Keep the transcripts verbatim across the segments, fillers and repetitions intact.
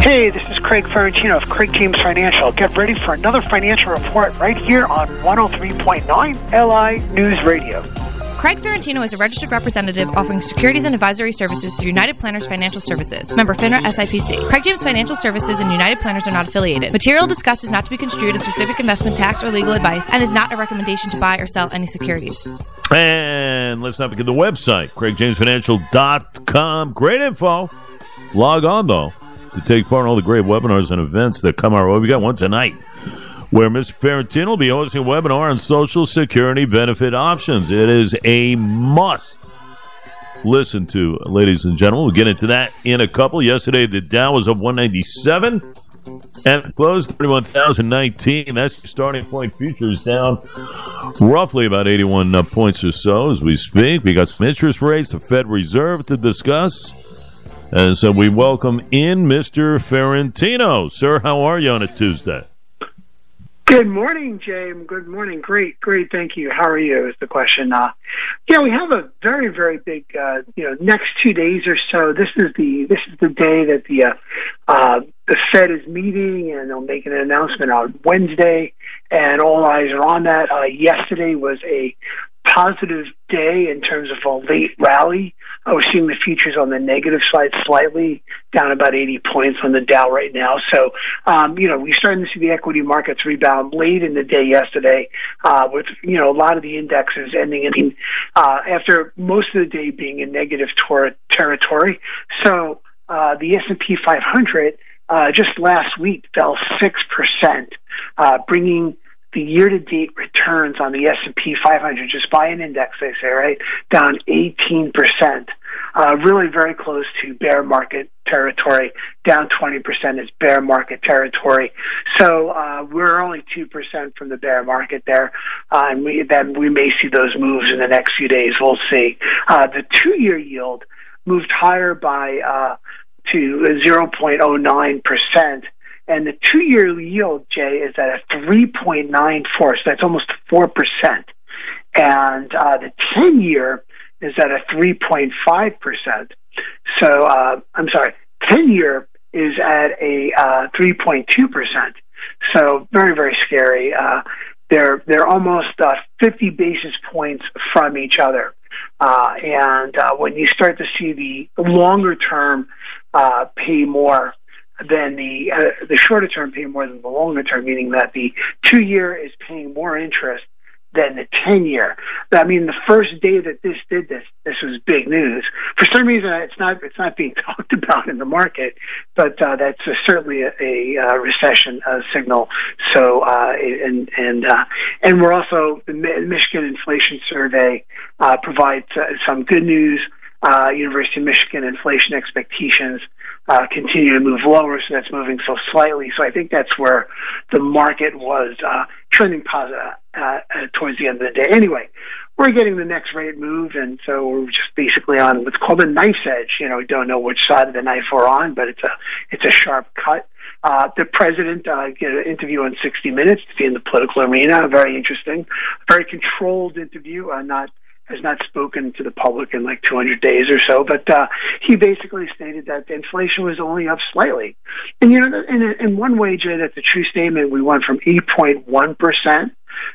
Hey, this is Craig Ferrantino of Craig James Financial. Get ready for another financial report right here on one oh three point nine L I News Radio. Craig Ferrantino is a registered representative offering securities and advisory services through United Planners Financial Services. Member FINRA S I P C. Craig James Financial Services and United Planners are not affiliated. Material discussed is not to be construed as specific investment, tax, or legal advice and is not a recommendation to buy or sell any securities. And let's not forget the website, craig james financial dot com. Great info. Log on, though, to take part in all the great webinars and events that come our way. We got one tonight where Mister Ferrantino will be hosting a webinar on Social Security benefit options. It is a must listen to, ladies and gentlemen. We'll get into that in a couple. Yesterday, the Dow was up one ninety-seven and it closed thirty-one thousand nineteen. That's your starting point. Futures down roughly about eighty-one uh, points or so as we speak. We got some interest rates, the Fed Reserve to discuss. And so we welcome in Mister Ferrantino. Sir, how are you on a Tuesday? Good morning, James. Good morning. Great, great. Thank you. How are you is the question. Uh, yeah, we have a very, very big, uh, you know, next two days or so. This is the this is the day that the uh, uh, the Fed is meeting, and they'll make an announcement on Wednesday, and all eyes are on that. Uh, yesterday was a positive day in terms of a late rally. I was seeing the futures on the negative side slightly, down about eighty points on the Dow right now. So, um, you know, we're starting to see the equity markets rebound late in the day yesterday, uh, with, you know, a lot of the indexes ending in, uh, after most of the day being in negative tor- territory. So, uh, the S and P five hundred, uh, just last week fell six percent, uh, bringing the year-to-date returns on the S and P five hundred, just by an index, they say, right, down eighteen percent. Uh, really very close to bear market territory. Down twenty percent is bear market territory. So uh, we're only two percent from the bear market there, uh, and we, then we may see those moves in the next few days. We'll see. Uh, the two-year yield moved higher by uh, to zero point zero nine percent. And the two-year yield, Jay, is at a three point nine four, so that's almost four percent. And uh, the ten-year is at a three point five percent. So, uh, I'm sorry, ten-year is at a uh, three point two percent. So very, very scary. Uh, they're they're almost uh, fifty basis points from each other. Uh, and uh, when you start to see the longer term uh, pay more, then the uh, the shorter term pay more than the longer term, meaning that the two year is paying more interest than the ten year. I mean, the first day that this did this, this was big news. For some reason, it's not it's not being talked about in the market, but uh, that's uh, certainly a, a uh, recession uh, signal. So, uh, and and uh, and we're also the Michigan Inflation Survey uh, provides uh, some good news. Uh, University of Michigan inflation expectations uh, continue to move lower, so that's moving so slightly. So I think that's where the market was uh, trending positive uh, uh, towards the end of the day. Anyway, we're getting the next rate move, and so we're just basically on what's called a knife's edge. You know, we don't know which side of the knife we're on, but it's a it's a sharp cut. Uh, the president uh, did an interview on sixty minutes to be in the political arena. Very interesting, very controlled interview, uh, not. has not spoken to the public in like two hundred days or so, but uh, he basically stated that the inflation was only up slightly. And, you know, in, in one way, Jay, that's a true statement. We went from eight point one percent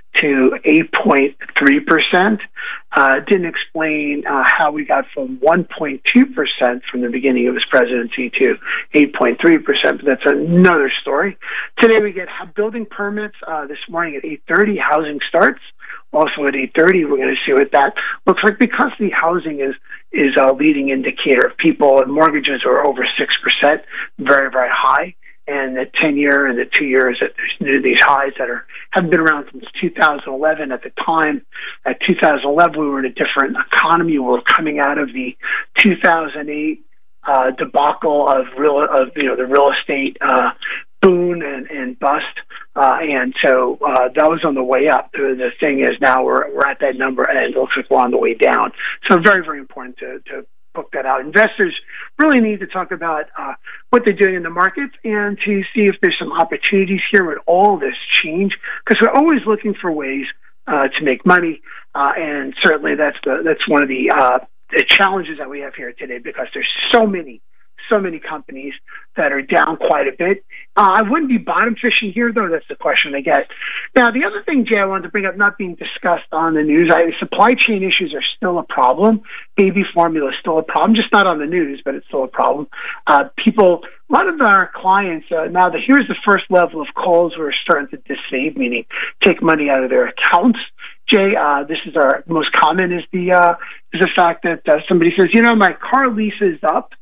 to eight point three percent. Uh, didn't explain uh, how we got from one point two percent from the beginning of his presidency to eight point three percent, but that's another story. Today we get building permits uh, this morning at eight thirty, housing starts. Also at eight thirty, we're going to see what that looks like, because the housing is is a leading indicator. People and mortgages are over six percent, very, very high. And the ten-year and the two-year is at these highs that are haven't been around since two thousand eleven. At the time, at two thousand eleven, we were in a different economy. We were coming out of the two thousand eight uh, debacle of real of you know the real estate uh, boom and, and bust. Uh, and so uh, that was on the way up. The, the thing is now we're we're at that number, and it looks like we're on the way down. So very, very important to, to book that out. Investors really need to talk about uh, what they're doing in the markets and to see if there's some opportunities here with all this change, because we're always looking for ways uh, to make money. Uh, and certainly that's the that's one of the, uh, the challenges that we have here today, because there's so many so many companies that are down quite a bit. Uh, I wouldn't be bottom fishing here, though. That's the question I get. Now, the other thing, Jay, I wanted to bring up, not being discussed on the news, I, supply chain issues are still a problem. Baby formula is still a problem, just not on the news, but it's still a problem. Uh, people, a lot of our clients, uh, now the, here's the first level of calls we're starting to disable, meaning take money out of their accounts. Jay, uh, this is our most common is the uh, is the fact that uh, somebody says, you know, my car lease is up,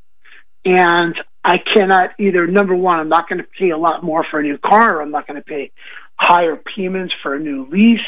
and I cannot either. Number one, I'm not going to pay a lot more for a new car, or I'm not going to pay higher payments for a new lease,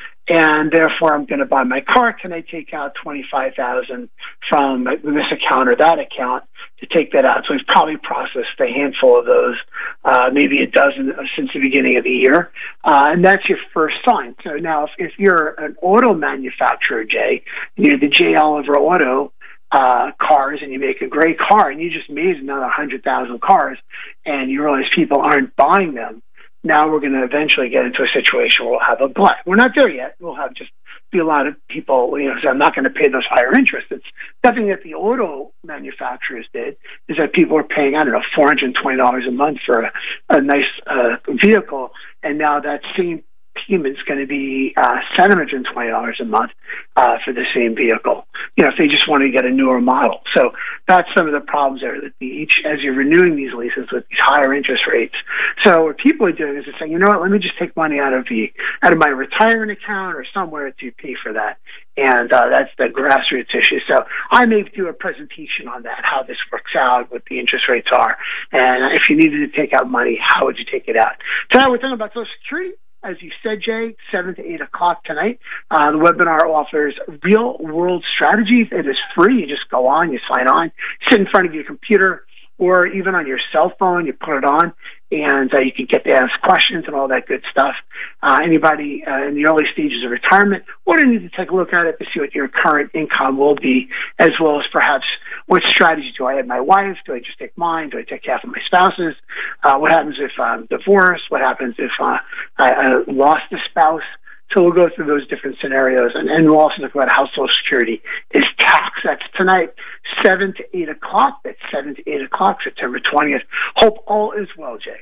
and therefore I'm going to buy my car. Can I take out twenty-five thousand from this account or that account to take that out? So we've probably processed a handful of those, uh, maybe a dozen since the beginning of the year, uh, and that's your first sign. So now, if, if you're an auto manufacturer, Jay, you're the J. Oliver Auto uh, cars, and you make a great car, and you just made another hundred thousand cars, and you realize people aren't buying them. Now we're going to eventually get into a situation where we'll have a glut. We're not there yet. We'll have just be a lot of people, you know, say, I'm not going to pay those higher interests. It's nothing that the auto manufacturers did, is that people are paying, I don't know, four hundred twenty dollars a month for a, a nice uh, vehicle, and now that same payment's going to be uh, seven hundred twenty dollars a month uh, for the same vehicle, you know, if they just want to get a newer model. So that's some of the problems there, that the, each, as you're renewing these leases with these higher interest rates. So what people are doing is they're saying, you know what, let me just take money out of the out of my retirement account or somewhere to pay for that. And uh, that's the grassroots issue. So I may do a presentation on that, how this works out, what the interest rates are. And if you needed to take out money, how would you take it out? Tonight we're talking about Social Security. As you said, Jay, seven to eight o'clock tonight. Uh, the webinar offers real-world strategies. It is free. You just go on, you sign on, sit in front of your computer, or even on your cell phone, you put it on, and uh, you can get to ask questions and all that good stuff. Uh, anybody uh, in the early stages of retirement would need to take a look at it to see what your current income will be, as well as perhaps what strategy do I add my wife? Do I just take mine? Do I take half of my spouse's? Uh, what happens if I'm divorced? What happens if uh, I, I lost a spouse? So we'll go through those different scenarios, and, and we'll also talk about how Social Security is taxed. That's tonight, seven to eight o'clock. That's seven to eight o'clock, September twentieth. Hope all is well, Jay.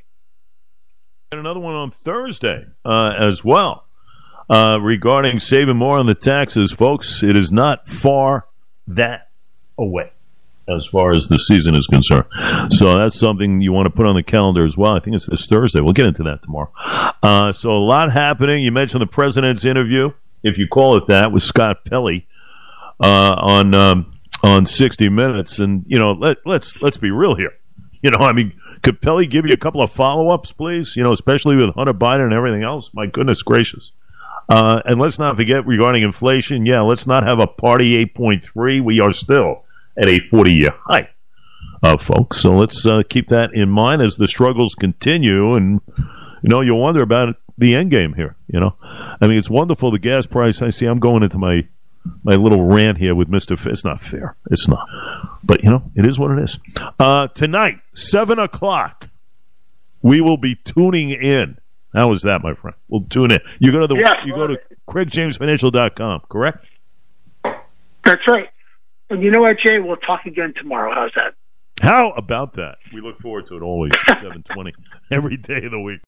And another one on Thursday uh, as well uh, regarding saving more on the taxes. Folks, it is not far that away as far as the season is concerned. So that's something you want to put on the calendar as well. I think it's this Thursday. We'll get into that tomorrow. Uh, so a lot happening. You mentioned the president's interview, if you call it that, with Scott Pelley uh, on um, on sixty minutes. And, you know, let, let's let's be real here. You know, I mean, could Pelley give you a couple of follow-ups, please? You know, especially with Hunter Biden and everything else. My goodness gracious. Uh, and let's not forget regarding inflation. Yeah, let's not have a party eight point three. We are still at a forty-year high, uh, folks. So let's uh, keep that in mind as the struggles continue. And, you know, you'll wonder about the end game here, you know. I mean, it's wonderful, the gas price. I see I'm going into my my little rant here with Mister F- it's not fair. It's not. But, you know, it is what it is. Uh, tonight, seven o'clock, we will be tuning in. How is that, my friend? We'll tune in. You go to the yes, you go to Craig James Financial dot com, correct? That's right. And you know what, Jay? We'll talk again tomorrow. How's that? How about that? We look forward to it always, seven twenty, every day of the week.